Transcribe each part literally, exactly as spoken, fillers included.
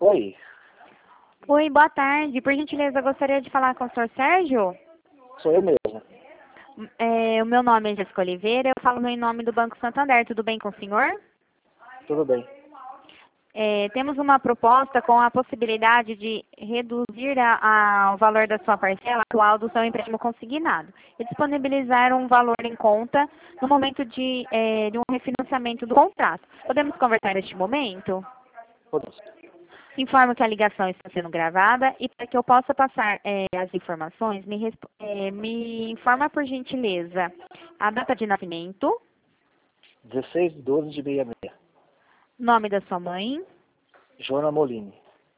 Oi, Oi, boa tarde. Por gentileza, eu gostaria de falar com o senhor Sérgio. sou eu mesmo. É, o meu nome é Jéssica Oliveira, eu falo em nome do Banco Santander. Tudo bem com o senhor? Tudo bem. É, temos uma proposta com a possibilidade de reduzir a- a- o valor da sua parcela atual do seu empréstimo consignado e disponibilizar um valor em conta no momento de, é, de um refinanciamento do contrato. Podemos conversar neste momento? Podemos. Informo que a ligação está sendo gravada e para que eu possa passar eh, as informações, me, resp- eh, me informa por gentileza a data de nascimento, dezesseis de doze de sessenta e seis. nome da sua mãe, Joana Molini.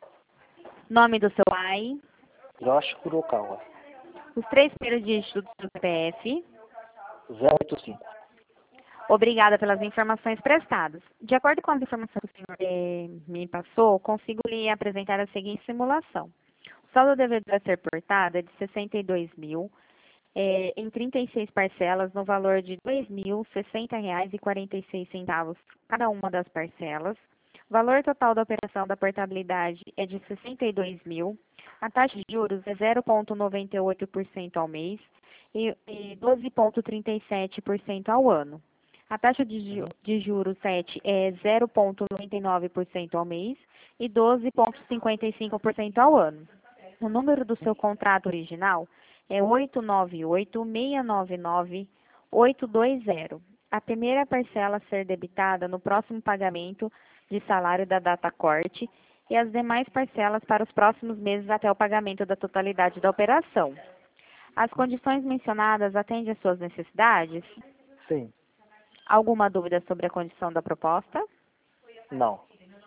nome do seu pai, Yoshi Kurokawa. os três primeiros dígitos do seu C P F. zero oito cinco. Obrigada pelas informações prestadas. De acordo com as informações que o senhor eh, me passou, consigo lhe apresentar a seguinte simulação. O saldo devedor a ser portado é de sessenta e dois mil, é, em trinta e seis parcelas, no valor de dois mil e sessenta reais e quarenta e seis centavos cada uma das parcelas. O valor total da operação da portabilidade é de sessenta e dois mil. A taxa de juros é zero vírgula noventa e oito por cento ao mês e, e doze vírgula trinta e sete por cento ao ano. A taxa de, ju- de juros sete é zero vírgula noventa e nove por cento ao mês e doze vírgula cinquenta e cinco por cento ao ano. O número do seu contrato original é oito nove oito, seis nove nove, oito dois zero. A primeira parcela a ser debitada no próximo pagamento de salário da data corte e as demais parcelas para os próximos meses até o pagamento da totalidade da operação. As condições mencionadas atendem às suas necessidades? Sim. Alguma dúvida sobre a condição da proposta? Não.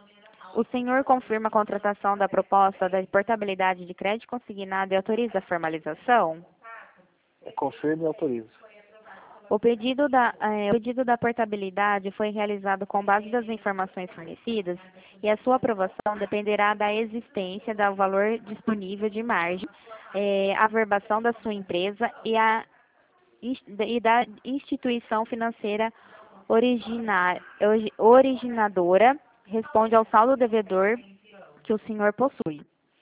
O senhor confirma a contratação da proposta da portabilidade de crédito consignado e autoriza a formalização? Confirme e autorizo. O pedido da, eh, o pedido da portabilidade foi realizado com base das informações fornecidas e a sua aprovação dependerá da existência do valor disponível de margem, eh, a averbação da sua empresa e, a, ins- e da instituição financeira originar, origi- originadora, responde ao saldo devedor que o senhor possui,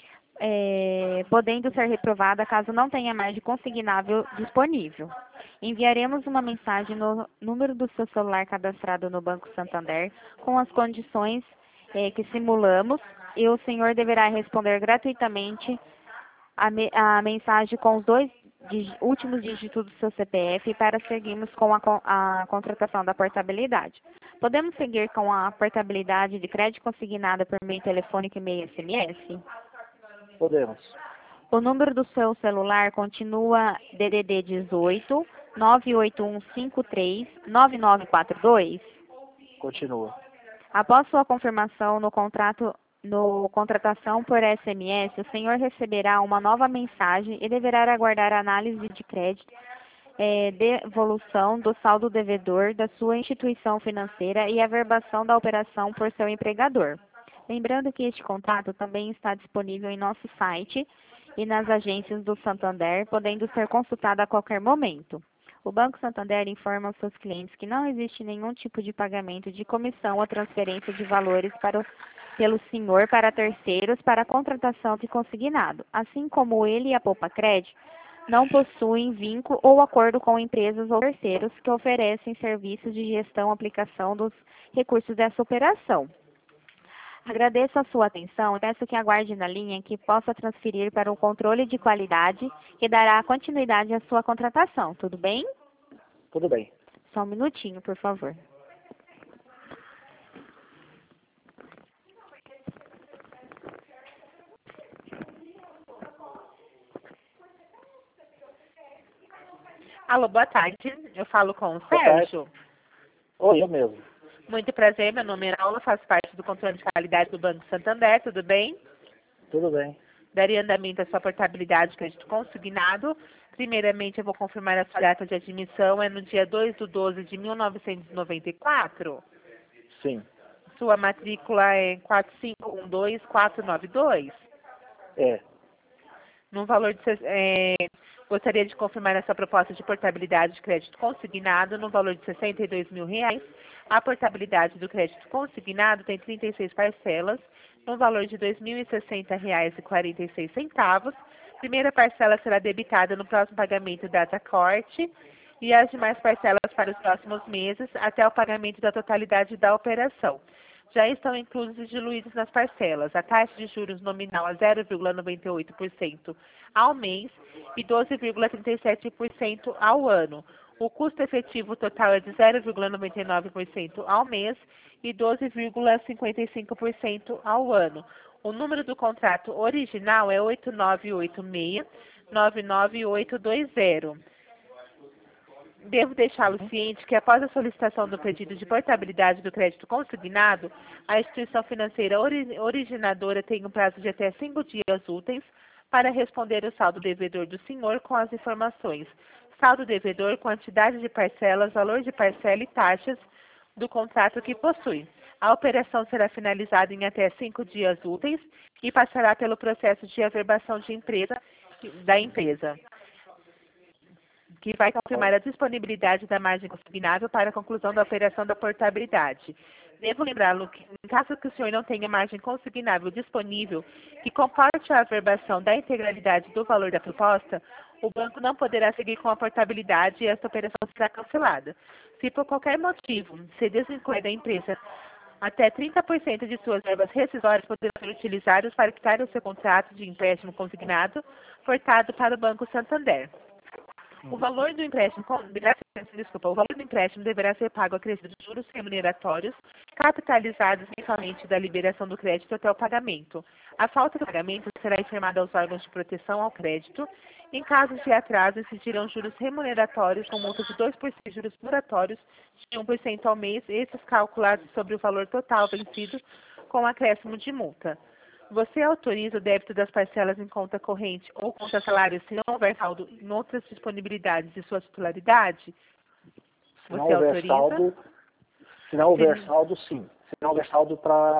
é, podendo ser reprovada caso não tenha margem consignável disponível. Enviaremos uma mensagem no número do seu celular cadastrado no Banco Santander com as condições é, que simulamos e o senhor deverá responder gratuitamente a, me, a mensagem com os dois dí- últimos dígitos do seu C P F para seguirmos com a, con- a contratação da portabilidade. Podemos seguir com a portabilidade de crédito consignada por meio telefônico e meio S M S? Podemos. O número do seu celular continua D D D dezoito, nove oito um cinco três, nove nove quatro dois? Continua. Após sua confirmação no contrato, no contratação por S M S, o senhor receberá uma nova mensagem e deverá aguardar a análise de crédito, eh, devolução do saldo devedor da sua instituição financeira e a verbação da operação por seu empregador. Lembrando que este contrato também está disponível em nosso site e nas agências do Santander, podendo ser consultado a qualquer momento. O Banco Santander informa aos seus clientes que não existe nenhum tipo de pagamento de comissão ou transferência de valores para o, pelo senhor para terceiros para a contratação de consignado, assim como ele e a Poupa Crédito não possuem vínculo ou acordo com empresas ou terceiros que oferecem serviços de gestão e aplicação dos recursos dessa operação. Agradeço a sua atenção e peço que aguarde na linha que possa transferir para o controle de qualidade que dará continuidade à sua contratação. Tudo bem? Tudo bem. Só um minutinho, por favor. Alô, boa tarde. Eu falo com o Boa tarde. Sérgio. Oi, eu mesmo. Muito prazer, meu nome é Paula, faço parte do controle de qualidade do Banco Santander, tudo bem? Tudo bem. Daria andamento à sua portabilidade de crédito consignado. Primeiramente, eu vou confirmar a sua data de admissão, é no dia dois de doze de mil novecentos e noventa e quatro. Sim. Sua matrícula é quatro cinco um dois quatro nove dois. É. no valor de... se- É, gostaria de confirmar essa proposta de portabilidade de crédito consignado no valor de sessenta e dois mil reais. A portabilidade do crédito consignado tem trinta e seis parcelas, no valor de dois mil e sessenta reais e quarenta e seis centavos. Primeira parcela será debitada no próximo pagamento data corte e as demais parcelas para os próximos meses até o pagamento da totalidade da operação. Já estão inclusos e diluídos nas parcelas a taxa de juros nominal a zero vírgula noventa e oito por cento ao mês e doze vírgula trinta e sete por cento ao ano. O custo efetivo total é de zero vírgula noventa e nove por cento ao mês e doze vírgula cinquenta e cinco por cento ao ano. O número do contrato original é oito nove oito seis, nove nove oito dois zero. Devo deixá-lo ciente que, após a solicitação do pedido de portabilidade do crédito consignado, a instituição financeira ori- originadora tem um prazo de até cinco dias úteis para responder o saldo devedor do senhor com as informações: saldo devedor, quantidade de parcelas, valor de parcela e taxas do contrato que possui. A operação será finalizada em até cinco dias úteis e passará pelo processo de averbação de empresa, da empresa, que vai confirmar a disponibilidade da margem consignável para a conclusão da operação da portabilidade. Devo lembrá-lo que, em caso que o senhor não tenha margem consignável disponível que comporte a averbação da integralidade do valor da proposta, o banco não poderá seguir com a portabilidade e esta operação será cancelada. Se por qualquer motivo se desvincular da empresa, até trinta por cento de suas verbas rescisórias poderão ser utilizadas para quitar o seu contrato de empréstimo consignado portado para o Banco Santander. O valor do empréstimo, com- deverá ser- desculpa, o valor do empréstimo deverá ser pago acrescido de juros remuneratórios, capitalizados mensalmente da liberação do crédito até o pagamento. A falta do pagamento será informada aos órgãos de proteção ao crédito. Em casos de atraso, incidirão juros remuneratórios com multa de dois por cento de juros moratórios de um por cento ao mês, esses calculados sobre o valor total vencido com acréscimo de multa. Você autoriza o débito das parcelas em conta corrente ou conta salário se não houver saldo em outras disponibilidades de sua titularidade? Se não Você houver autoriza? saldo, se não houver Se- saldo, sim. Se não houver saldo para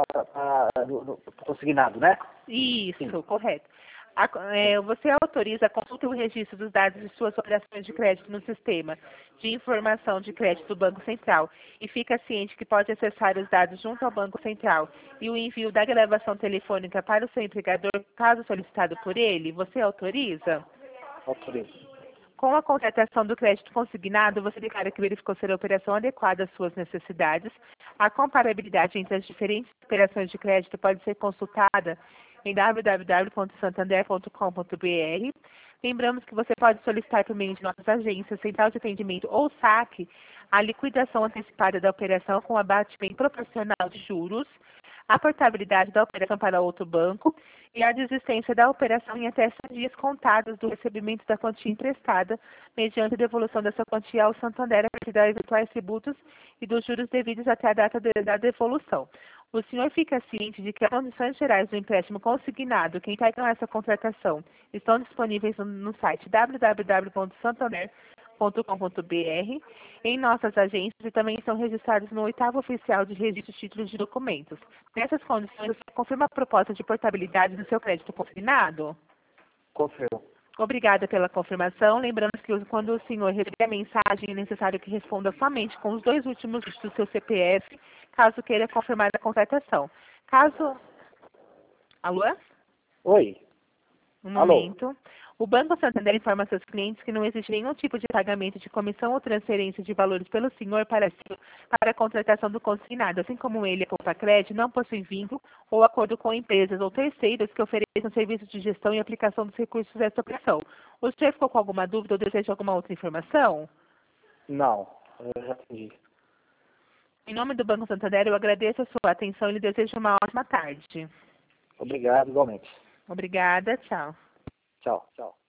consignado, né? Isso, Sim. correto. A- é, você autoriza a consulta e o registro dos dados de suas operações de crédito no sistema de informação de crédito do Banco Central e fica ciente que pode acessar os dados junto ao Banco Central e o envio da gravação telefônica para o seu empregador, caso solicitado por ele? Você autoriza? Autorizo. Com a contratação do crédito consignado, você declara que verificou ser a operação adequada às suas necessidades. A comparabilidade entre as diferentes operações de crédito pode ser consultada em w w w ponto santander ponto com ponto b r. Lembramos que você pode solicitar por meio de nossas agências, central de atendimento ou saque, a liquidação antecipada da operação com abatimento proporcional de juros, a portabilidade da operação para outro banco e a desistência da operação em até cem dias contados do recebimento da quantia emprestada, mediante a devolução dessa quantia ao Santander a partir dos eventuais tributos e dos juros devidos até a data de- da devolução. O senhor fica ciente de que as condições gerais do empréstimo consignado que integram essa contratação estão disponíveis no, no site w w w ponto santander ponto com ponto b r, em nossas agências e também estão registrados no oitavo oficial de registro de títulos de documentos. Nessas condições, você confirma a proposta de portabilidade do seu crédito consignado? Confirmo. Obrigada pela confirmação. Lembrando que o- quando o senhor receber a mensagem, é necessário que responda somente com os dois últimos dígitos do seu C P F, caso queira confirmar a contratação. Caso... Alô? Oi. Um Alô? momento. O Banco Santander informa seus clientes que não existe nenhum tipo de pagamento de comissão ou transferência de valores pelo senhor para si para a contratação do consignado, assim como ele, a Poupa Crédito, não possui vínculo ou acordo com empresas ou terceiros que ofereçam serviços de gestão e aplicação dos recursos desta operação. O senhor ficou com alguma dúvida ou deseja alguma outra informação? Não, eu já entendi. Em nome do Banco Santander, eu agradeço a sua atenção e lhe desejo uma ótima tarde. Obrigado, igualmente. Obrigada, tchau. Tchau. Tchau.